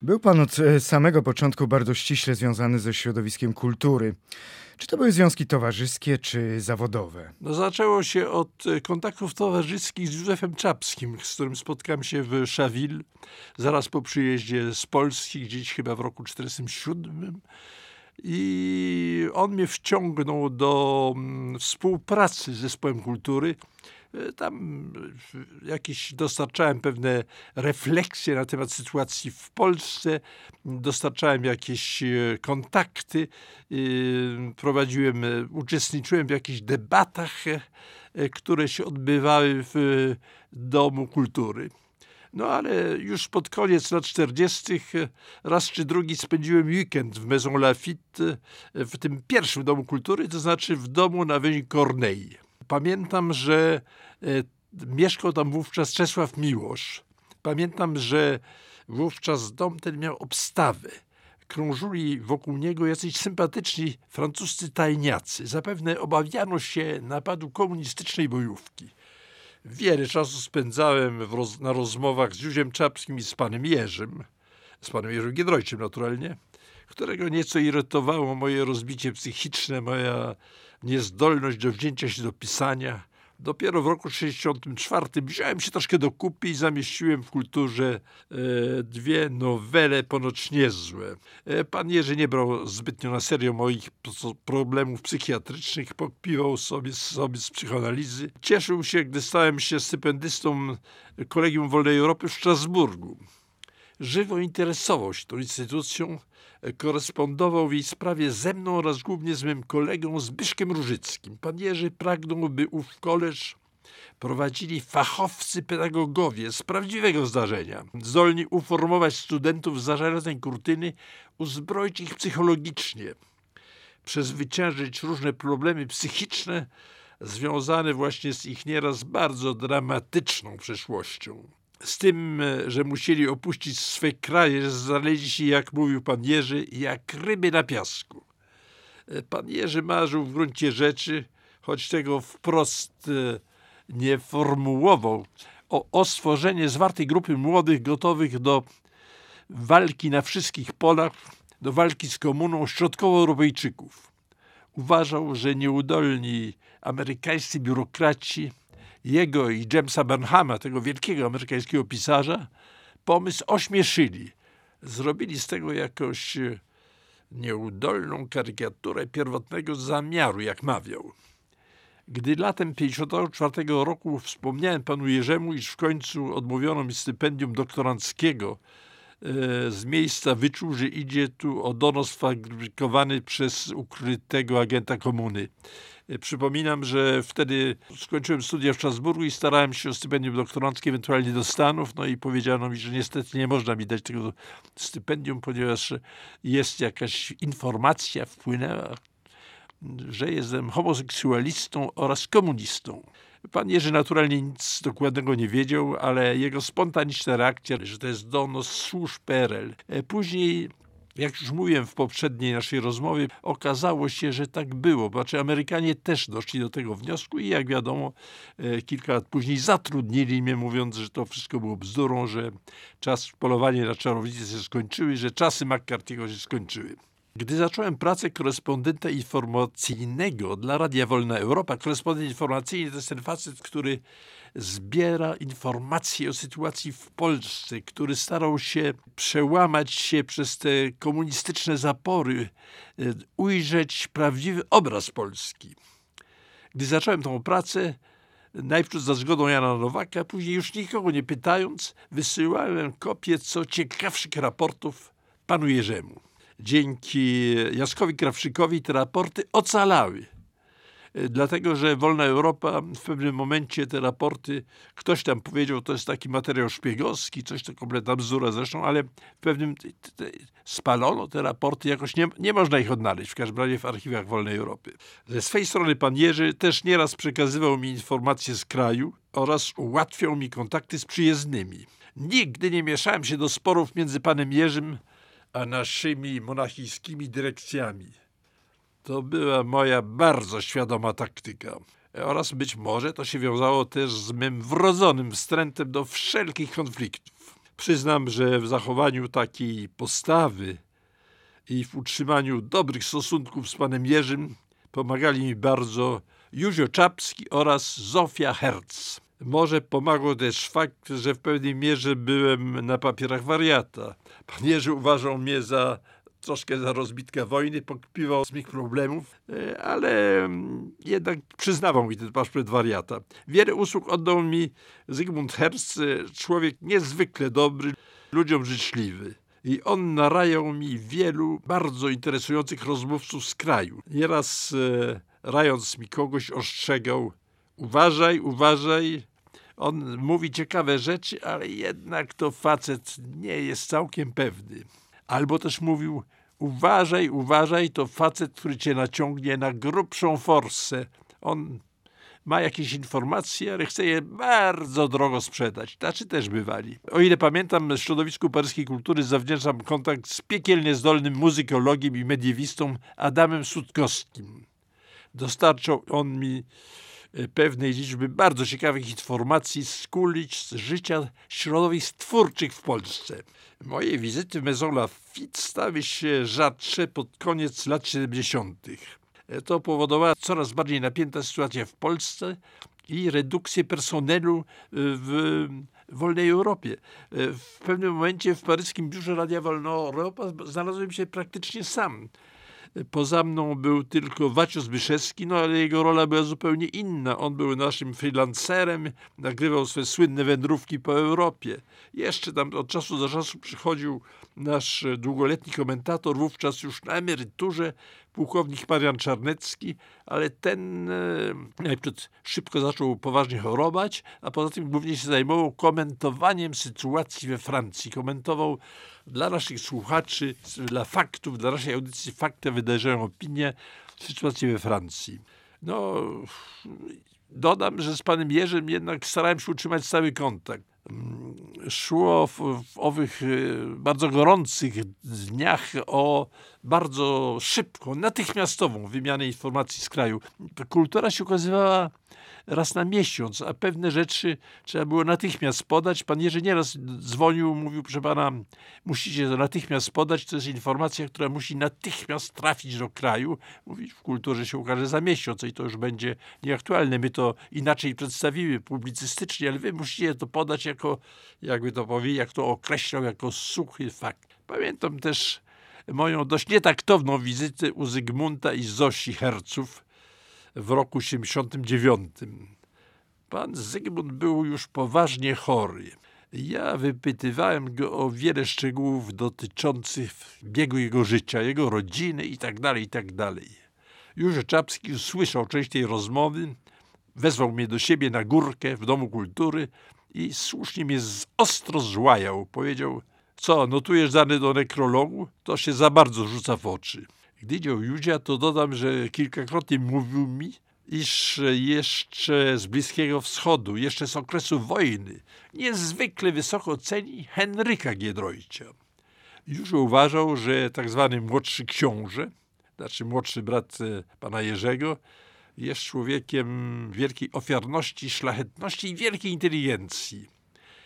Był pan od samego początku bardzo ściśle związany ze środowiskiem kultury. Czy to były związki towarzyskie, czy zawodowe? No, zaczęło się od kontaktów towarzyskich z Józefem Czapskim, z którym spotkałem się w Chaville zaraz po przyjeździe z Polski, gdzieś chyba w roku 1947. I on mnie wciągnął do współpracy z Zespołem Kultury. Tam jakieś dostarczałem pewne refleksje na temat sytuacji w Polsce, dostarczałem jakieś kontakty, uczestniczyłem w jakichś debatach, które się odbywały w Domu Kultury. No ale już pod koniec lat 40. raz czy drugi spędziłem weekend w Maison Lafitte, w tym pierwszym Domu Kultury, to znaczy w domu na wieży Corneille. Pamiętam, że mieszkał tam wówczas Czesław Miłosz. Pamiętam, że wówczas dom ten miał obstawę. Krążyli wokół niego jacyś sympatyczni francuscy tajniacy. Zapewne obawiano się napadu komunistycznej bojówki. Wiele czasu spędzałem na rozmowach z Józefem Czapskim i z panem Jerzym Giedroyciem naturalnie, którego nieco irytowało moje rozbicie psychiczne, moja niezdolność do wzięcia się do pisania. Dopiero w roku 1964 wziąłem się troszkę do kupy i zamieściłem w Kulturze dwie nowele ponoć niezłe. Pan Jerzy nie brał zbytnio na serio moich problemów psychiatrycznych, pokpiwał sobie z psychoanalizy. Cieszył się, gdy stałem się stypendystą Kolegium Wolnej Europy w Strasburgu. Żywo interesował się tą instytucją, korespondował w jej sprawie ze mną oraz głównie z moim kolegą Zbyszkiem Różyckim. Pan Jerzy pragnął, by ów koleż prowadzili fachowcy pedagogowie z prawdziwego zdarzenia, zdolni uformować studentów z zażalonej kurtyny, uzbroić ich psychologicznie, przezwyciężyć różne problemy psychiczne związane właśnie z ich nieraz bardzo dramatyczną przeszłością. Z tym, że musieli opuścić swe kraje, że znaleźli się, jak mówił pan Jerzy, jak ryby na piasku. Pan Jerzy marzył w gruncie rzeczy, choć tego wprost nie formułował, o stworzenie zwartej grupy młodych, gotowych do walki na wszystkich polach, do walki z komuną środkowoeuropejczyków. Uważał, że nieudolni amerykańscy biurokraci, jego i Jamesa Burnhama, tego wielkiego amerykańskiego pisarza, pomysł ośmieszyli. Zrobili z tego jakąś nieudolną karykaturę pierwotnego zamiaru, jak mawiał. Gdy latem 1954 roku wspomniałem panu Jerzemu, iż w końcu odmówiono mi stypendium doktoranckiego, z miejsca wyczuł, że idzie tu o donos fabrykowany przez ukrytego agenta komuny. Przypominam, że wtedy skończyłem studia w Strasburgu i starałem się o stypendium doktoranckie, ewentualnie do Stanów, no i powiedziano mi, że niestety nie można mi dać tego stypendium, ponieważ jest jakaś informacja wpłynęła, że jestem homoseksualistą oraz komunistą. Pan Jerzy naturalnie nic dokładnego nie wiedział, ale jego spontaniczna reakcja, że to jest donos służb PRL. Później, jak już mówiłem w poprzedniej naszej rozmowie, okazało się, że tak było. Znaczy Amerykanie też doszli do tego wniosku i jak wiadomo, kilka lat później zatrudnili mnie, mówiąc, że to wszystko było bzdurą, że polowanie na czarownice się skończyły, że czasy McCarthy'ego się skończyły. Gdy zacząłem pracę korespondenta informacyjnego dla Radia Wolna Europa, korespondent informacyjny to jest ten facet, który zbiera informacje o sytuacji w Polsce, który starał się przełamać się przez te komunistyczne zapory, ujrzeć prawdziwy obraz Polski. Gdy zacząłem tą pracę, najpierw za zgodą Jana Nowaka, później już nikogo nie pytając, wysyłałem kopię co ciekawszych raportów panu Jerzemu. Dzięki Jackowi Krawczykowi te raporty ocalały. Dlatego, że Wolna Europa w pewnym momencie te raporty, ktoś tam powiedział, to jest taki materiał szpiegowski, coś to kompletna bzdura zresztą, ale w pewnym spalono te raporty, jakoś nie można ich odnaleźć, w każdym razie w archiwach Wolnej Europy. Ze swej strony pan Jerzy też nieraz przekazywał mi informacje z kraju oraz ułatwiał mi kontakty z przyjezdnymi. Nigdy nie mieszałem się do sporów między panem Jerzym a naszymi monachijskimi dyrekcjami. To była moja bardzo świadoma taktyka. Oraz być może to się wiązało też z mym wrodzonym wstrętem do wszelkich konfliktów. Przyznam, że w zachowaniu takiej postawy i w utrzymaniu dobrych stosunków z panem Jerzym pomagali mi bardzo Józio Czapski oraz Zofia Herz. Może pomagał też fakt, że w pewnej mierze byłem na papierach wariata. Pan Jerzy uważał mnie troszkę za rozbitkę wojny, pokpiwał z moich problemów, ale jednak przyznawał mi ten paszport wariata. Wiele usług oddał mi Zygmunt Herz, człowiek niezwykle dobry, ludziom życzliwy. I on narajał mi wielu bardzo interesujących rozmówców z kraju. Nieraz rając mi kogoś ostrzegał: uważaj, uważaj. On mówi ciekawe rzeczy, ale jednak to facet nie jest całkiem pewny. Albo też mówił: uważaj, uważaj, to facet, który cię naciągnie na grubszą forsę. On ma jakieś informacje, ale chce je bardzo drogo sprzedać. Tacy też bywali. O ile pamiętam, środowisku paryskiej kultury zawdzięczam kontakt z piekielnie zdolnym muzykologiem i mediewistą Adamem Sutkowskim. Dostarczał on mi pewnej liczby bardzo ciekawych informacji z kulis życia środowisk twórczych w Polsce. Moje wizyty w Maison Lafitte stały się rzadsze pod koniec lat 70. To powodowała coraz bardziej napięta sytuacja w Polsce i redukcję personelu w wolnej Europie. W pewnym momencie w paryskim biurze Radia Wolna Europa znalazłem się praktycznie sam. Poza mną był tylko Wacio Zbyszewski, ale jego rola była zupełnie inna. On był naszym freelancerem, nagrywał swoje słynne wędrówki po Europie. Jeszcze tam od czasu do czasu przychodził nasz długoletni komentator, wówczas już na emeryturze, pułkownik Marian Czarnecki, ale ten najpierw szybko zaczął poważnie chorować, a poza tym głównie się zajmował komentowaniem sytuacji we Francji. Komentował dla naszych słuchaczy, dla faktów, dla naszej audycji Fakty wydarzają opinię, sytuację we Francji. Dodam, że z panem Jerzym jednak starałem się utrzymać stały kontakt. Szło w owych bardzo gorących dniach o bardzo szybką, natychmiastową wymianę informacji z kraju. Kultura się ukazywała raz na miesiąc, a pewne rzeczy trzeba było natychmiast podać. Pan Jerzy nieraz dzwonił, mówił: proszę pana, musicie to natychmiast podać, to jest informacja, która musi natychmiast trafić do kraju. Mówi, w kulturze się ukaże za miesiąc i to już będzie nieaktualne. My to inaczej przedstawimy publicystycznie, ale wy musicie to podać jako, jakby to powiedzieć, jak to określał, jako suchy fakt. Pamiętam też moją dość nietaktowną wizytę u Zygmunta i Zosi Herców w roku 79. Pan Zygmunt był już poważnie chory. Ja wypytywałem go o wiele szczegółów dotyczących biegu jego życia, jego rodziny itd., itd. Józio Czapski usłyszał część tej rozmowy, wezwał mnie do siebie na górkę w Domu Kultury i słusznie mnie ostro złajał. Powiedział: co, notujesz dane do nekrologu? To się za bardzo rzuca w oczy. Gdy idzie o Józia, to dodam, że kilkakrotnie mówił mi, iż jeszcze z Bliskiego Wschodu, jeszcze z okresu wojny, niezwykle wysoko ceni Henryka Giedroycia. Józio uważał, że tak zwany młodszy książę, znaczy młodszy brat pana Jerzego, jest człowiekiem wielkiej ofiarności, szlachetności i wielkiej inteligencji.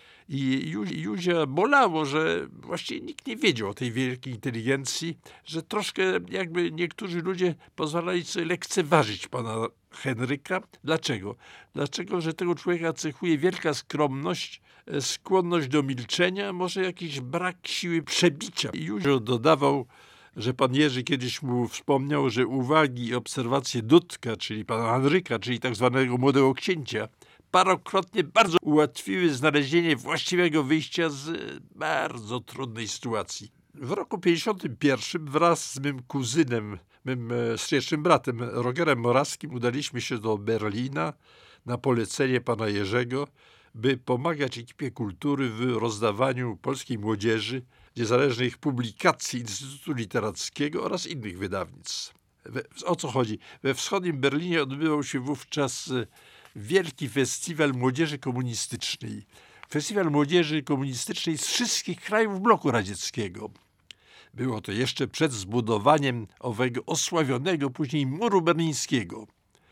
I Józia bolało, że właściwie nikt nie wiedział o tej wielkiej inteligencji, że troszkę jakby niektórzy ludzie pozwalali sobie lekceważyć pana Henryka. Dlaczego? Dlaczego, że tego człowieka cechuje wielka skromność, skłonność do milczenia, może jakiś brak siły przebicia. I Józio dodawał, że pan Jerzy kiedyś mu wspomniał, że uwagi i obserwacje Dudka, czyli pana Henryka, czyli tak zwanego młodego księcia, parokrotnie bardzo ułatwiły znalezienie właściwego wyjścia z bardzo trudnej sytuacji. W roku 1951 wraz z mym kuzynem, mym starszym bratem Rogerem Morawskim udaliśmy się do Berlina na polecenie pana Jerzego, by pomagać ekipie kultury w rozdawaniu polskiej młodzieży niezależnych publikacji Instytutu Literackiego oraz innych wydawnictw. O co chodzi? We wschodnim Berlinie odbywał się wówczas Wielki Festiwal Młodzieży Komunistycznej. Festiwal Młodzieży Komunistycznej z wszystkich krajów bloku radzieckiego. Było to jeszcze przed zbudowaniem owego osławionego później muru berlińskiego.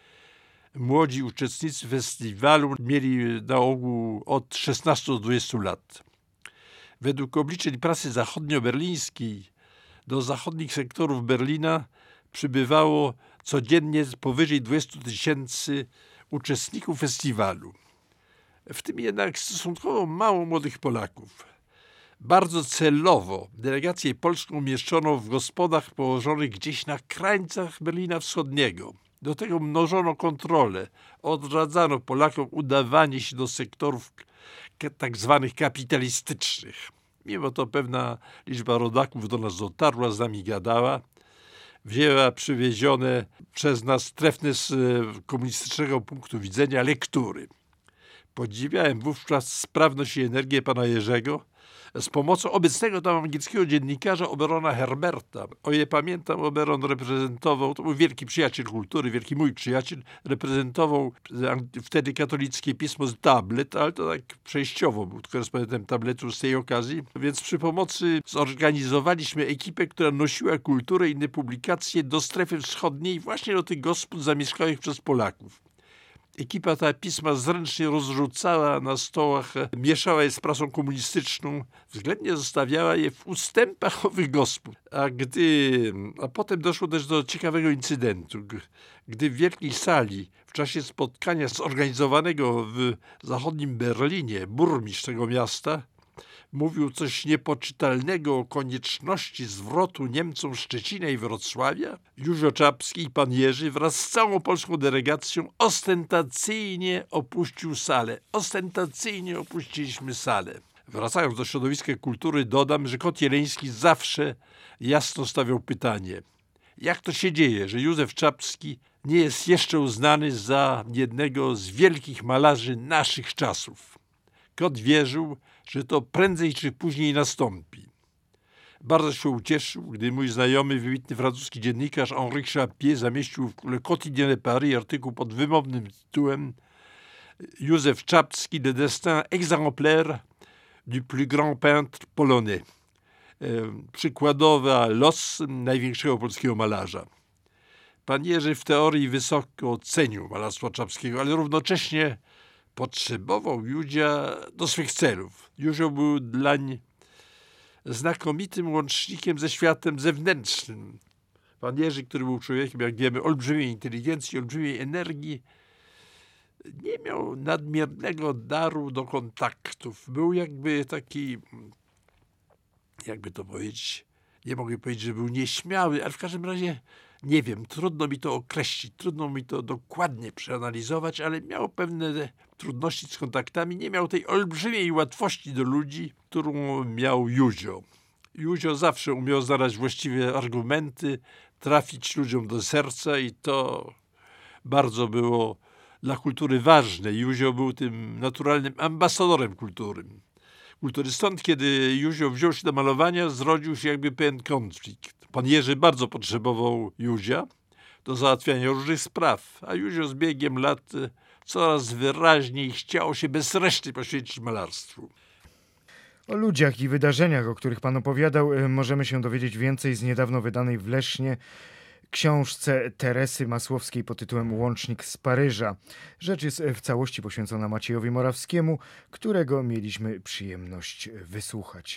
Młodzi uczestnicy festiwalu mieli na ogół od 16 do 20 lat. Według obliczeń prasy zachodnioberlińskiej do zachodnich sektorów Berlina przybywało codziennie powyżej 20 000 uczestników festiwalu. W tym jednak stosunkowo mało młodych Polaków. Bardzo celowo delegację polską umieszczono w gospodach położonych gdzieś na krańcach Berlina Wschodniego. Do tego mnożono kontrolę. Odradzano Polakom udawanie się do sektorów tak zwanych kapitalistycznych. Mimo to pewna liczba rodaków do nas dotarła, z nami gadała. Wzięła przywiezione przez nas trefne z komunistycznego punktu widzenia lektury. Podziwiałem wówczas sprawność i energię pana Jerzego z pomocą obecnego tam angielskiego dziennikarza Oberona Herberta. O ile pamiętam, Oberon reprezentował, to był wielki przyjaciel kultury, wielki mój przyjaciel, reprezentował wtedy katolickie pismo z Tablet, ale to tak przejściowo, był korespondentem Tabletu z tej okazji. Więc przy pomocy zorganizowaliśmy ekipę, która nosiła kulturę i inne publikacje do strefy wschodniej, właśnie do tych gospod zamieszkałych przez Polaków. Ekipa ta pisma zręcznie rozrzucała na stołach, mieszała je z prasą komunistyczną, względnie zostawiała je w ustępach owych gospod. A potem doszło też do ciekawego incydentu. Gdy w wielkiej sali w czasie spotkania zorganizowanego w zachodnim Berlinie burmistrz tego miasta mówił coś niepoczytalnego o konieczności zwrotu Niemcom Szczecina i Wrocławia, Józio Czapski i pan Jerzy wraz z całą polską delegacją ostentacyjnie opuścił salę. Ostentacyjnie opuściliśmy salę. Wracając do środowiska kultury, dodam, że Kot Jeleński zawsze jasno stawiał pytanie: jak to się dzieje, że Józef Czapski nie jest jeszcze uznany za jednego z wielkich malarzy naszych czasów? Kot wierzył, że to prędzej czy później nastąpi. Bardzo się ucieszył, gdy mój znajomy, wybitny francuski dziennikarz Henri Chapier zamieścił w Le Quotidien de Paris artykuł pod wymownym tytułem Józef Czapski, le destin exemplaire du plus grand peintre polonais. Przykładowa los największego polskiego malarza. Pan Jerzy w teorii wysoko cenił malarstwo Czapskiego, ale równocześnie potrzebował Józia do swych celów. Józio był dlań znakomitym łącznikiem ze światem zewnętrznym. Pan Jerzy, który był człowiekiem, jak wiemy, olbrzymiej inteligencji, olbrzymiej energii, nie miał nadmiernego daru do kontaktów. Był jakby taki, jakby to powiedzieć, nie mogę powiedzieć, że był nieśmiały, ale w każdym razie nie wiem, trudno mi to określić, trudno mi to dokładnie przeanalizować, ale miał pewne trudności z kontaktami, nie miał tej olbrzymiej łatwości do ludzi, którą miał Józio. Józio zawsze umiał znaleźć właściwe argumenty, trafić ludziom do serca i to bardzo było dla kultury ważne. Józio był tym naturalnym ambasadorem kultury. Stąd, kiedy Józio wziął się do malowania, zrodził się jakby pewien konflikt. Pan Jerzy bardzo potrzebował Józia do załatwiania różnych spraw, a Józio z biegiem lat coraz wyraźniej chciał się bez reszty poświęcić malarstwu. O ludziach i wydarzeniach, o których pan opowiadał, możemy się dowiedzieć więcej z niedawno wydanej w Lesznie książce Teresy Masłowskiej pod tytułem Łącznik z Paryża. Rzecz jest w całości poświęcona Maciejowi Morawskiemu, którego mieliśmy przyjemność wysłuchać.